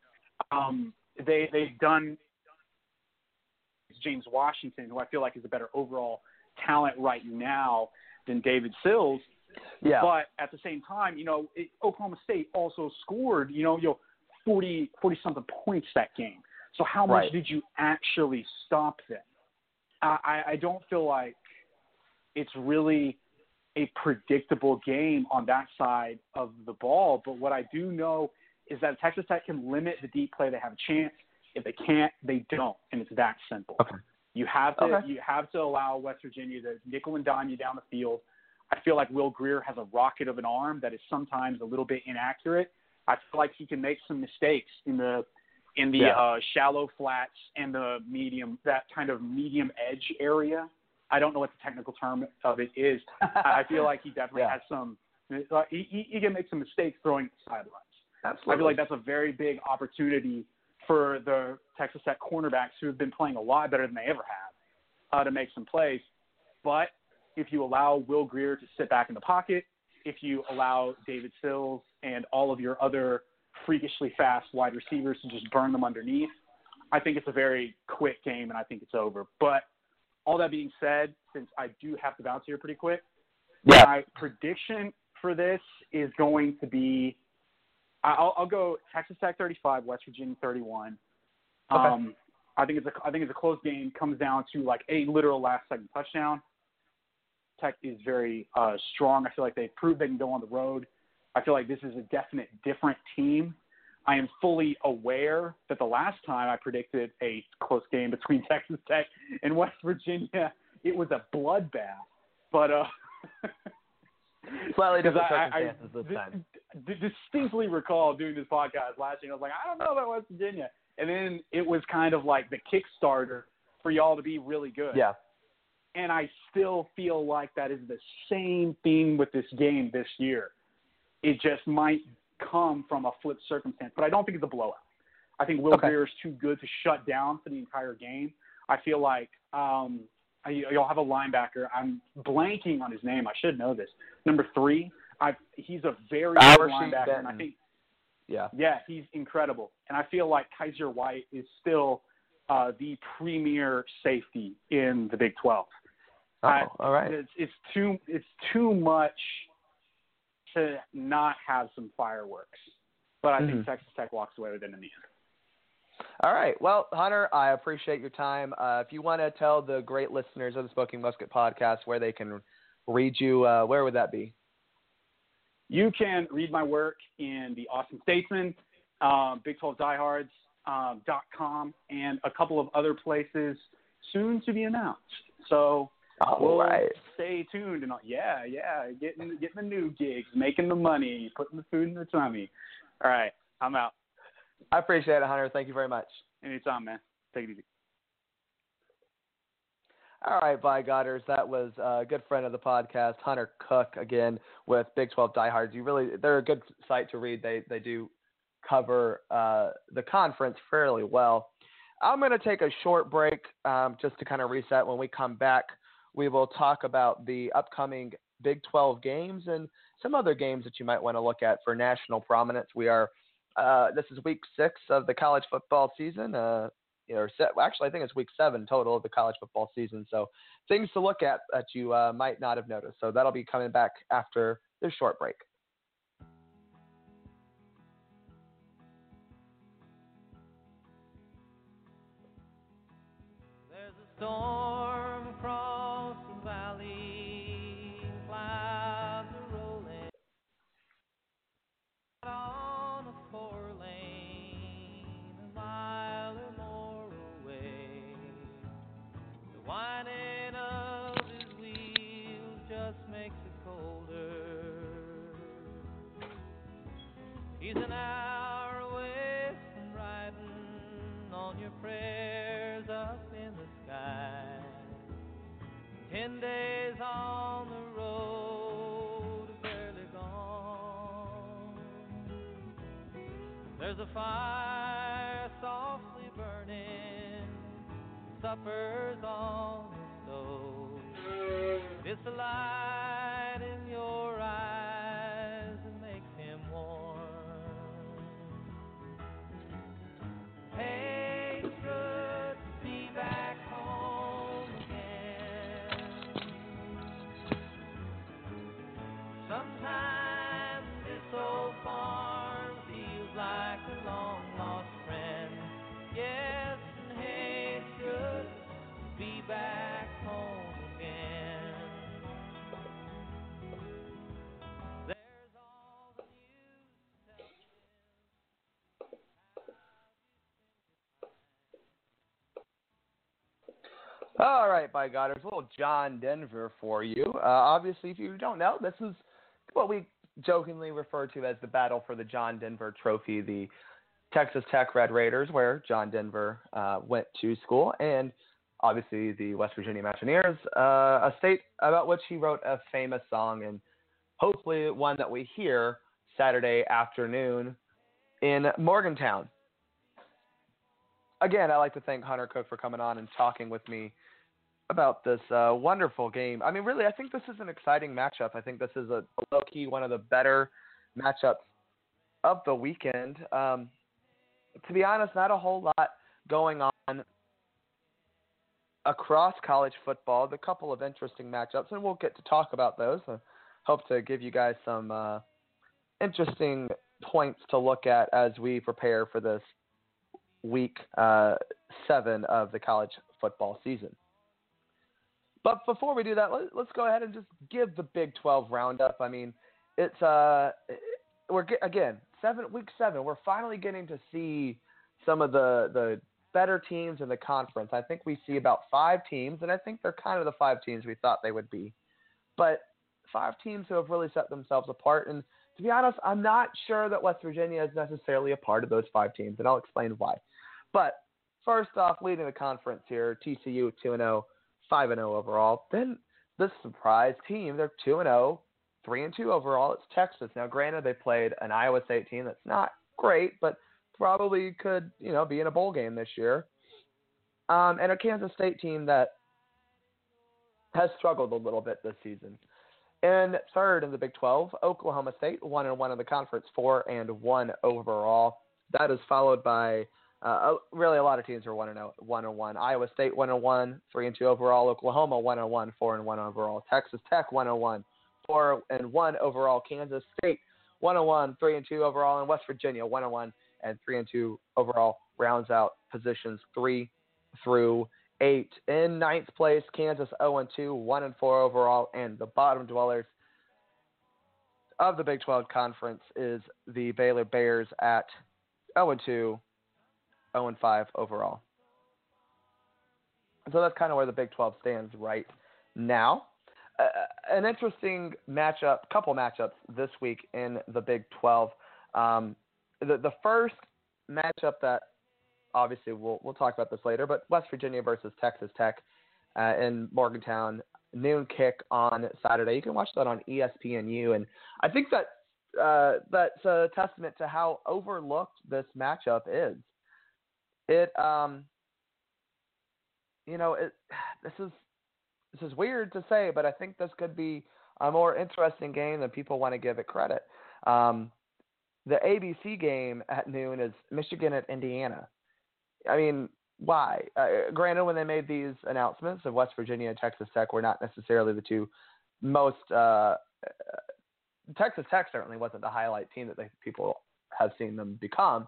They've done James Washington, who I feel like is a better overall talent right now than David Sills. Yeah. But at the same time, Oklahoma State also scored, 40-something points that game. So how much did you actually stop them? I don't feel like it's really a predictable game on that side of the ball. But what I do know is that Texas Tech can limit the deep play. They have a chance. If they can't, they don't. And it's that simple. Okay. You have to allow West Virginia to nickel and dime you down the field. I feel like Will Grier has a rocket of an arm that is sometimes a little bit inaccurate. I feel like he can make some mistakes in the shallow flats and the medium, that kind of medium edge area. I don't know what the technical term of it is. I feel like he definitely has some. He can make some mistakes throwing the sidelines. Absolutely. I feel like that's a very big opportunity for the Texas Tech cornerbacks who have been playing a lot better than they ever have to make some plays. But if you allow Will Grier to sit back in the pocket, if you allow David Sills and all of your other freakishly fast wide receivers to just burn them underneath, I think it's a very quick game, and I think it's over. But all that being said, since I do have to bounce here pretty quick, my prediction for this is going to be I'll go Texas Tech 35, West Virginia 31. Okay. I think it's a close game. Comes down to like a literal last-second touchdown. Tech is very strong. I feel like they've proved they can go on the road. I feel like this is a definite different team. I am fully aware that the last time I predicted a close game between Texas Tech and West Virginia, it was a bloodbath. But Slightly different I circumstances this time. Distinctly recall doing this podcast last year. I was like, I don't know about West Virginia. And then it was kind of like the Kickstarter for y'all to be really good. Yeah. And I still feel like that is the same thing with this game this year. It just might come from a flip circumstance, but I don't think it's a blowout. I think Will Grier is too good to shut down for the entire game. I feel like y'all have a linebacker. I'm blanking on his name. I should know this. Number 3. He's a very good linebacker, and I think he's incredible. And I feel like Kaiser White is still the premier safety in the Big 12. All right. It's too much to not have some fireworks, but I think Texas Tech walks away with it in the end. All right. Well, Hunter, I appreciate your time. If you want to tell the great listeners of the Smoking Musket podcast where they can read you, where would that be? You can read my work in the Austin Statesman, Big 12 Diehards, .com, and a couple of other places soon to be announced. So stay tuned. And getting the new gigs, making the money, putting the food in the tummy. All right, I'm out. I appreciate it, Hunter. Thank you very much. Anytime, man. Take it easy. All right, By Godders, that was a good friend of the podcast, Hunter Cook, again, with Big 12 Diehards. They're a good site to read. They do cover the conference fairly well. I'm going to take a short break just to kind of reset. When we come back, we will talk about the upcoming Big 12 games and some other games that you might want to look at for national prominence. This is week 6 of the college football season. Actually, I think it's week 7 total of the college football season. So things to look at that you might not have noticed. So that'll be coming back after this short break. There's a storm across the valley, clouds are rolling on a 4-lane, a mile or more away. The whining of his wheels just makes it colder. He's an hour away from riding on your prayers up in the sky. 10 days on the road, barely gone. There's a fire softly burning, supper's on the stove. It's the light in your eyes that makes him warm. Hey, it's good to be back home again. Sometimes this old farm feels like a long lost friend. Yes, and hey, it's good to be back home again. There's all the news to tell All right, By Godders, a little John Denver for you. Obviously, if you don't know, this is what we jokingly refer to as the battle for the John Denver Trophy, the Texas Tech Red Raiders, where John Denver went to school, and obviously the West Virginia Mountaineers, a state about which he wrote a famous song, and hopefully one that we hear Saturday afternoon in Morgantown. Again, I'd like to thank Hunter Cook for coming on and talking with me about this wonderful game. I mean, really, I think this is an exciting matchup. I think this is a low-key one of the better matchups of the weekend. To be honest, not a whole lot going on across college football. The couple of interesting matchups, and we'll get to talk about those. I hope to give you guys some interesting points to look at as we prepare for this week 7 of the college football season. But before we do that, let's go ahead and just give the Big 12 roundup. I mean, it's week 7. We're finally getting to see some of the better teams in the conference. I think we see about 5 teams, and I think they're kind of the 5 teams we thought they would be. But 5 teams who have really set themselves apart. And to be honest, I'm not sure that West Virginia is necessarily a part of those 5 teams, and I'll explain why. But first off, leading the conference here, TCU 2-0, 5-0 overall. Then the surprise team, they're 2-0, 3-2 overall. It's Texas. Now, granted, they played an Iowa State team that's not great, but probably could, be in a bowl game this year. And a Kansas State team that has struggled a little bit this season. And third in the Big 12, Oklahoma State, 1-1 in the conference, 4-1 overall. That is followed by really a lot of teams are 1-1. Iowa State 1-1, 3-2 overall. Oklahoma 1-1, 4-1 overall. Texas Tech 1-1, 4-1 overall. Kansas State 1-1, 3-2 overall, and West Virginia 1-1 and 3-2 overall rounds out positions 3 through 8. In ninth place, Kansas 0-2, 1-4 overall, and the bottom dwellers of the Big 12 Conference is the Baylor Bears at 0-2, 0-5 overall. So that's kind of where the Big 12 stands right now. An interesting couple matchups this week in the Big 12. The first matchup that obviously we'll talk about this later, but West Virginia versus Texas Tech in Morgantown, noon kick on Saturday. You can watch that on ESPNU, and I think that's a testament to how overlooked this matchup is. This is weird to say, but I think this could be a more interesting game than people want to give it credit. The ABC game at noon is Michigan at Indiana. I mean, why? Granted, when they made these announcements of West Virginia and Texas Tech were not necessarily the two most Texas Tech certainly wasn't the highlight team that people have seen them become.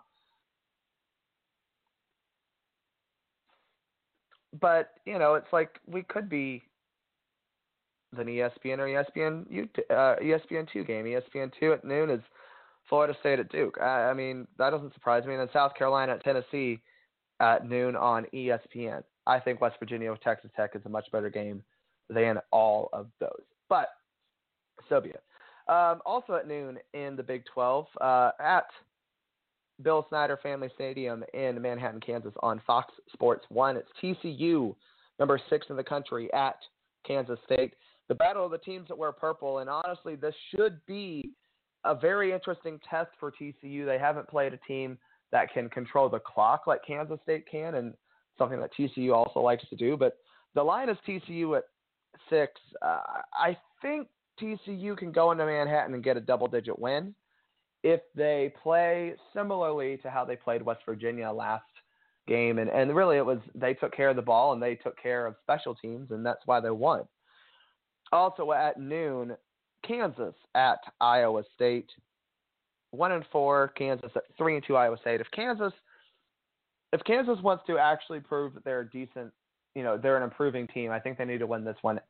But, it's like we could be an ESPN or ESPN2 game. ESPN2 at noon is Florida State at Duke. I mean, that doesn't surprise me. And then South Carolina at Tennessee at noon on ESPN. I think West Virginia with Texas Tech is a much better game than all of those. But so be it. Also at noon in the Big 12 at Bill Snyder Family Stadium in Manhattan, Kansas on Fox Sports 1. It's TCU, number 6 in the country, at Kansas State. The battle of the teams that wear purple, and honestly, this should be a very interesting test for TCU. They haven't played a team that can control the clock like Kansas State can, and something that TCU also likes to do. But the line is TCU at 6. I think TCU can go into Manhattan and get a double-digit win if they play similarly to how they played West Virginia last game. And really they took care of the ball and they took care of special teams, and that's why they won. Also at noon, Kansas at Iowa State. 1-4, Kansas at 3-2 Iowa State. If Kansas wants to actually prove that they're decent, they're an improving team, I think they need to win this one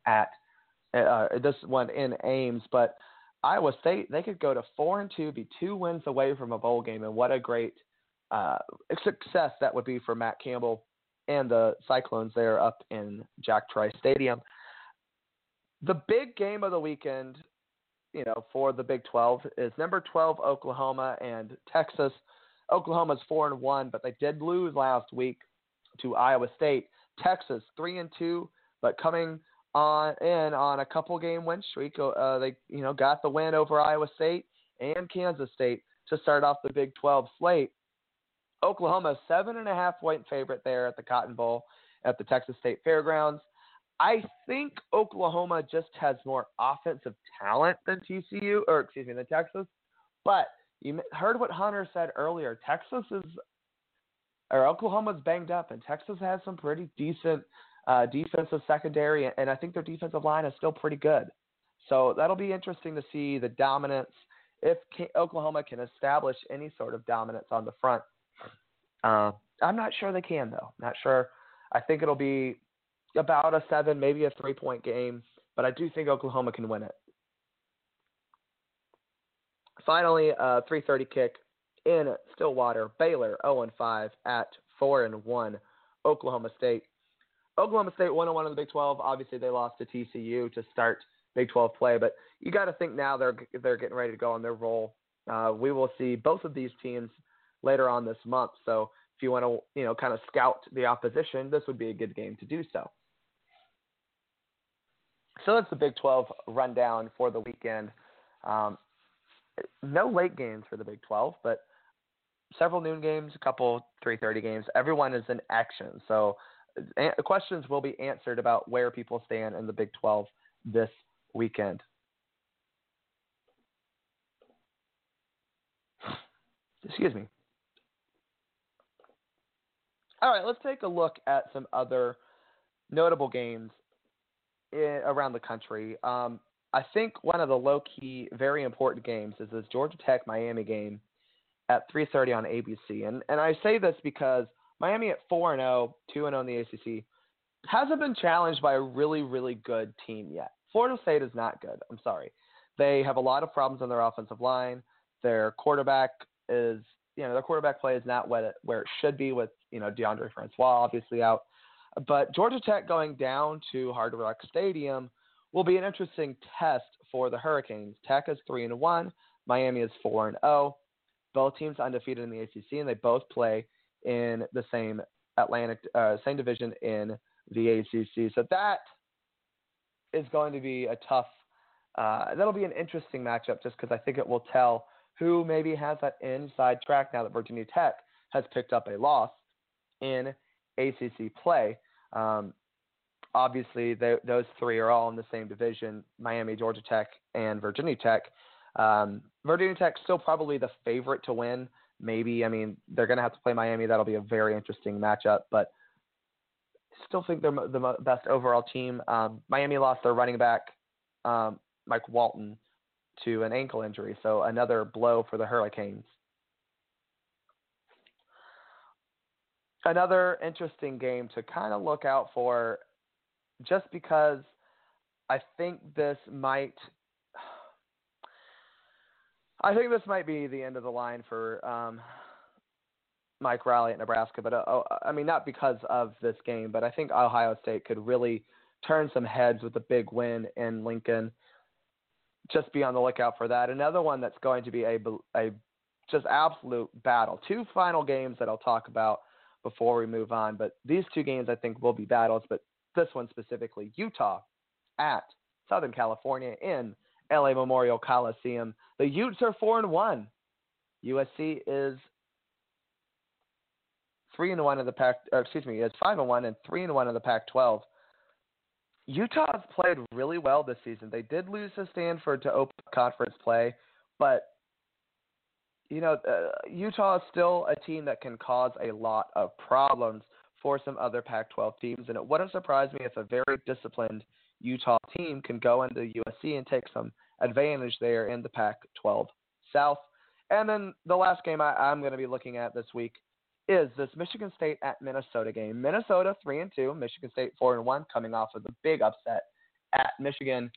in Ames. But Iowa State, they could go to 4-2, be 2 wins away from a bowl game, and what a great success that would be for Matt Campbell and the Cyclones there up in Jack Trice Stadium. The big game of the weekend, for the Big 12 is number 12 Oklahoma and Texas. Oklahoma's 4-1, but they did lose last week to Iowa State. Texas 3-2, but coming on a couple game win streak. They got the win over Iowa State and Kansas State to start off the Big 12 slate. Oklahoma 7.5-point favorite there at the Cotton Bowl at the Texas State Fairgrounds. I think Oklahoma just has more offensive talent than than Texas. But you heard what Hunter said earlier. Oklahoma's banged up, and Texas has some pretty decent defensive secondary, and I think their defensive line is still pretty good. So that'll be interesting to see the dominance, if Oklahoma can establish any sort of dominance on the front. I'm not sure they can, though. Not sure. I think it'll be about a 7, maybe a 3-point game, but I do think Oklahoma can win it. Finally, 3:30 kick in Stillwater. Baylor 0-5 at 4-1 Oklahoma State. Oklahoma State 1-1 in the Big 12. Obviously, they lost to TCU to start Big 12 play. But you got to think now they're getting ready to go on their roll. We will see both of these teams later on this month. So if you want to, kind of scout the opposition, this would be a good game to do so. So that's the Big 12 rundown for the weekend. No late games for the Big 12, but several noon games, a couple 3:30 games. Everyone is in action. So questions will be answered about where people stand in the Big 12 this weekend. Excuse me. All right, let's take a look at some other notable games around the country. I think one of the low-key, very important games is this Georgia Tech-Miami game at 3:30 on ABC. And I say this because Miami at 4-0, 2-0 in the ACC, hasn't been challenged by a really, really good team yet. Florida State is not good. I'm sorry. They have a lot of problems on their offensive line. Their quarterback is, their quarterback play is not where it should be with, DeAndre Francois obviously out. But Georgia Tech going down to Hard Rock Stadium will be an interesting test for the Hurricanes. Tech is 3-1. Miami is 4-0. Both teams undefeated in the ACC, and they both play in the same same division in the ACC. So that is going to be a tough. That'll be an interesting matchup, just because I think it will tell who maybe has that inside track now that Virginia Tech has picked up a loss in ACC play. Obviously, those three are all in the same division: Miami, Georgia Tech, and Virginia Tech. Virginia Tech's still probably the favorite to win. Maybe, they're going to have to play Miami. That'll be a very interesting matchup, but I still think they're the best overall team. Miami lost their running back, Mike Walton, to an ankle injury, so another blow for the Hurricanes. Another interesting game to kind of look out for, just because I think this might be the end of the line for Mike Riley at Nebraska. But not because of this game, but I think Ohio State could really turn some heads with a big win in Lincoln. Just be on the lookout for that. Another one that's going to be a just absolute battle. Two final games that I'll talk about before we move on, but these two games I think will be battles, but this one specifically, Utah at Southern California in LA Memorial Coliseum. The Utes are 4-1. USC is 3-1 in the it's 5-1 and 3-1 in the Pac-12. Utah has played really well this season. They did lose to Stanford to open conference play, but Utah is still a team that can cause a lot of problems for some other Pac-12 teams, and it wouldn't surprise me if a very disciplined Utah team can go into USC and take some advantage there in the Pac-12 South. And then the last game I'm going to be looking at this week is this Michigan State at Minnesota game. Minnesota 3-2, Michigan State 4-1, coming off of the big upset at Michigan.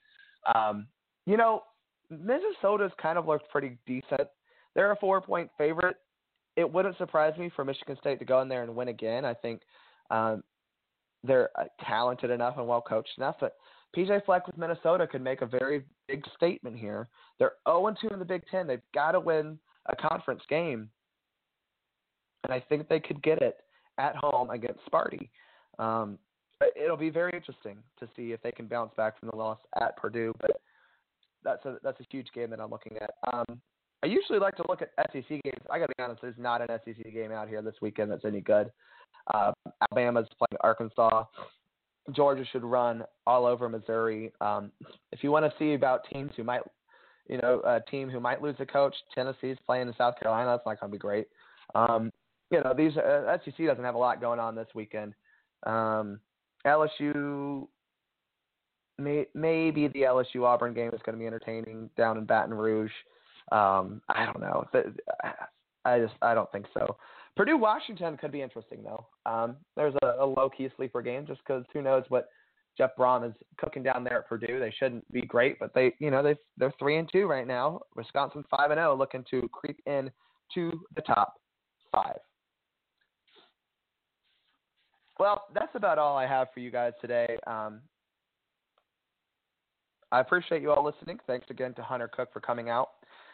Minnesota's kind of looked pretty decent. They're a 4-point favorite. It wouldn't surprise me for Michigan State to go in there and win again. I think they're talented enough and well coached enough. But PJ Fleck with Minnesota could make a very big statement here. They're 0-2 in the Big Ten. They've got to win a conference game. And I think they could get it at home against Sparty. It'll be very interesting to see if they can bounce back from the loss at Purdue. But that's a huge game that I'm looking at. I usually like to look at SEC games. I got to be honest, there's not an SEC game out here this weekend that's any good. Alabama's playing Arkansas. Georgia should run all over Missouri. If you want to see about teams who might, a team who might lose a coach, Tennessee's playing in South Carolina. That's not going to be great. These SEC doesn't have a lot going on this weekend. LSU, maybe the LSU Auburn game is going to be entertaining down in Baton Rouge. I don't know. I don't think so. Purdue Washington could be interesting though. There's a low key sleeper game just because who knows what Jeff Brom is cooking down there at Purdue. They shouldn't be great, but they're 3-2 right now. Wisconsin 5-0, looking to creep in to the top 5. Well, that's about all I have for you guys today. I appreciate you all listening. Thanks again to Hunter Cook for coming out.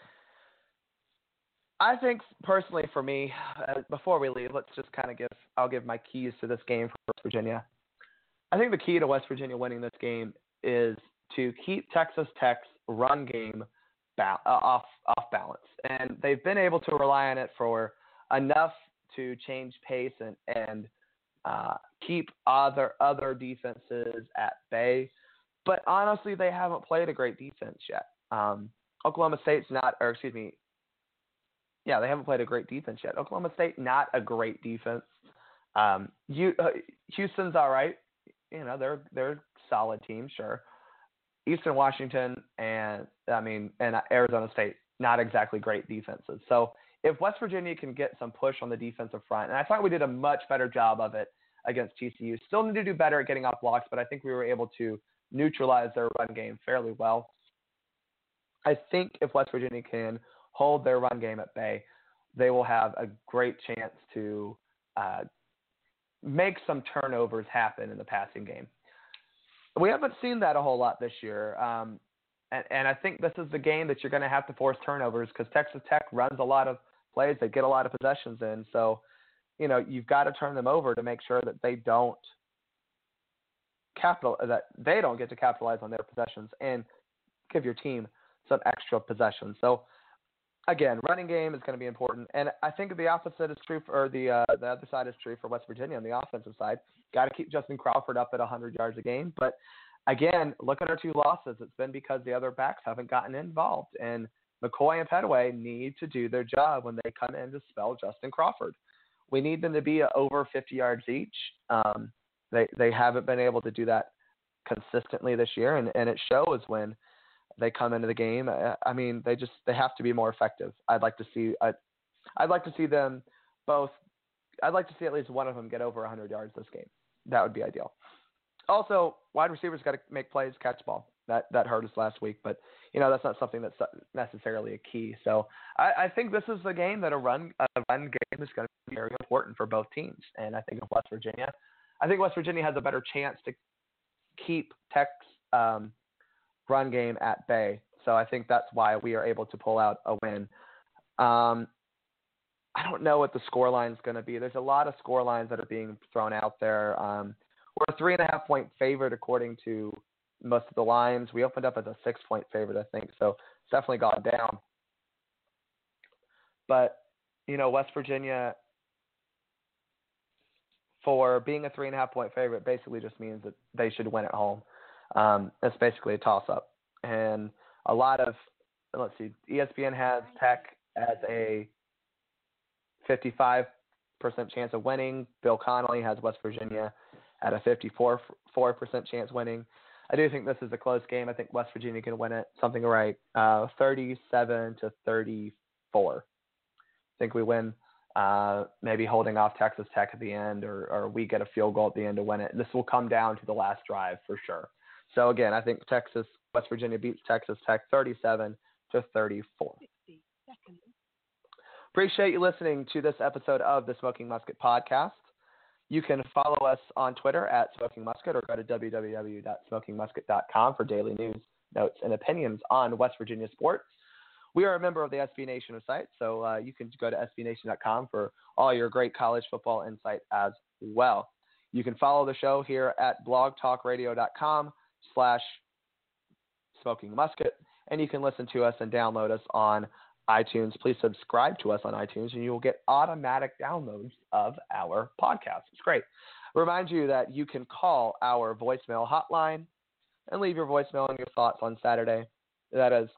I think personally for me, before we leave, let's just kind of I'll give my keys to this game for West Virginia. I think the key to West Virginia winning this game is to keep Texas Tech's run game off balance. And they've been able to rely on it for enough to change pace and keep other defenses at bay. But honestly, they haven't played a great defense yet. Oklahoma State's not, or excuse me, yeah, they haven't played a great defense yet. Oklahoma State, not a great defense. Houston's all right. You know, they're a solid team, sure. Eastern Washington and Arizona State, not exactly great defenses. So if West Virginia can get some push on the defensive front, and I thought we did a much better job of it against TCU. Still need to do better at getting off blocks, but I think we were able to neutralize their run game fairly well. I think if West Virginia can hold their run game at bay, they will have a great chance to make some turnovers happen in the passing game. We haven't seen that a whole lot this year, and I think this is the game that you're going to have to force turnovers because Texas Tech runs a lot of plays. They get a lot of possessions in, so you've got to turn them over to make sure that they don't get to capitalize on their possessions and give your team some extra possessions. So again, running game is going to be important, and I think the opposite is true for the other side is true for West Virginia on the offensive side. Got to keep Justin Crawford up at 100 yards a game, but again, look at our two losses. It's been because the other backs haven't gotten involved, and McCoy and Petaway need to do their job when they come in to spell Justin Crawford. We need them to be over 50 yards each. They haven't been able to do that consistently this year, and it shows when they come into the game. I mean, they have to be more effective. I'd like to see them both. I'd like to see at least one of them get over 100 yards this game. That would be ideal. Also, wide receivers got to make plays, catch ball. That hurt us last week, but that's not something that's necessarily a key. So I think this is the game that a run game is going to be very important for both teams. And I think West Virginia has a better chance to keep Tech's run game at bay. So I think that's why we are able to pull out a win. I don't know what the score line is going to be. There's a lot of score lines that are being thrown out there. We're a 3.5-point favorite according to most of the lines. We opened up as a 6-point favorite, I think. So it's definitely gone down. But, West Virginia, for being a 3.5-point favorite, basically just means that they should win at home. It's basically a toss-up. And a lot of, ESPN has Tech as a 55% chance of winning. Bill Connolly has West Virginia at a 54% chance winning. I do think this is a close game. I think West Virginia can win it, something like 37-34. I think we win, maybe holding off Texas Tech at the end, or we get a field goal at the end to win it. This will come down to the last drive for sure. So again, I think West Virginia beats Texas Tech 37-34. Appreciate you listening to this episode of the Smoking Musket Podcast. You can follow us on Twitter at Smoking Musket or go to www.smokingmusket.com for daily news, notes, and opinions on West Virginia sports. We are a member of the SB Nation site, so you can go to sbnation.com for all your great college football insight as well. You can follow the show here at blogtalkradio.com/Smoking Musket, and you can listen to us and download us on iTunes. Please subscribe to us on iTunes, and you will get automatic downloads of our podcast. It's great. Remind you that you can call our voicemail hotline and leave your voicemail and your thoughts on Saturday. That is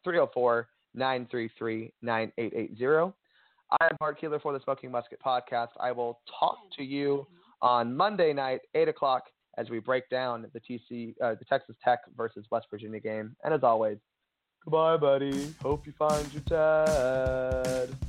304-933-9880. I am Bart Keeler for the Smoking Musket Podcast. I will talk to you on Monday night, 8 o'clock, as we break down the Texas Tech versus West Virginia game. And as always, goodbye, buddy. Hope you find your dad.